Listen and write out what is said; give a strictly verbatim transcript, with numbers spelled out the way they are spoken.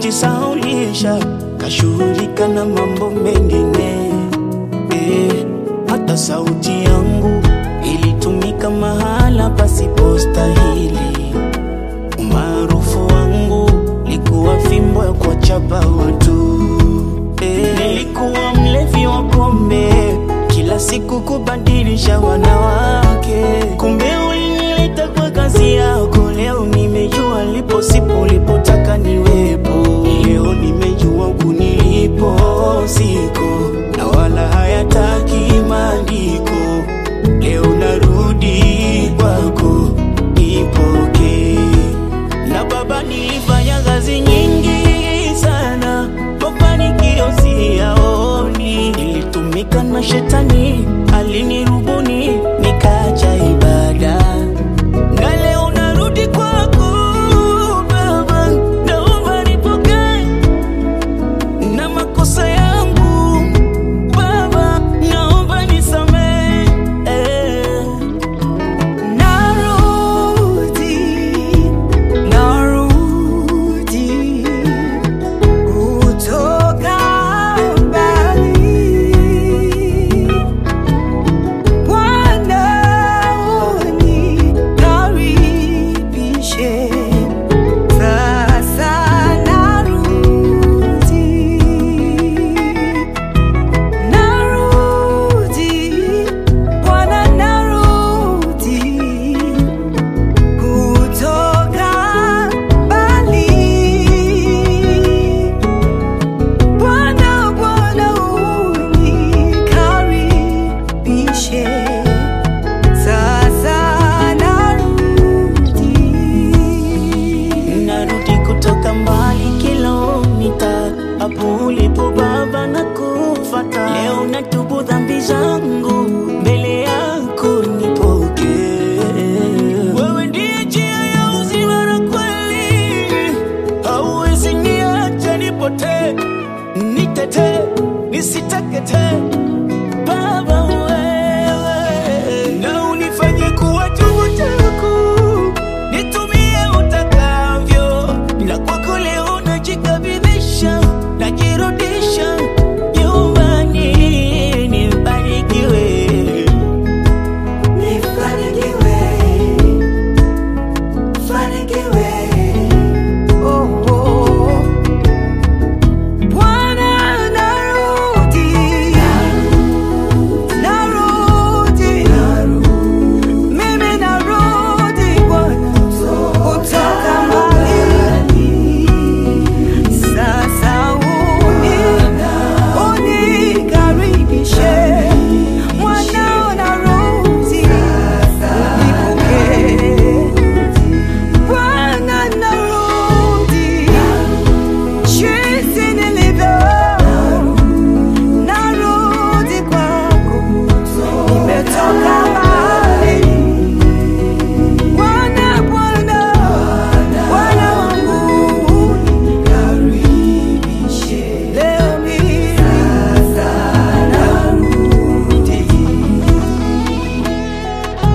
kujisaulisha, kashughulika na mambo mengine. Eh, hata sauti yangu ilitumika mahala pasipostahili. Umaarufu wangu likuwa fimbo ya kuwachapa watu. Eh, nilikuwa mlevi wa pombe, kila siku kubadilisha wanawake. Kumbe ulinileta kwa kazi yako, leo nimejua lipo sipo lipotaka niwepo. Leo nimejua kunilipo siko, na wala hayataki maandiko. Leo narudi kwako, nipoke. Na baba, nilifanya kazi nyingi sana, mafanikio siyaoni. Nilitumika na shetani, alinirubuni, nikaacha ibada. Na leo narudi kwako baba, naomba nipokee. Na makosa yangu baba, naomba nisamehe. eh. Narudi, narudi kutoka mbali. Bwana unikaribishe, sasa narudi. Narudi, Bwana narudi kutoka mbali. Bwana, Bwana unikaribishe, sasa narudi. Narudi kutoka mbali kilomita, hapo ulipo baba na kufata. Leo natubu dhambi zangu, mbele yako nipokee. Wewe ndiye njia ya uzima na kweli, hauwezi niacha nipotee. Nitetee, nisiteketee,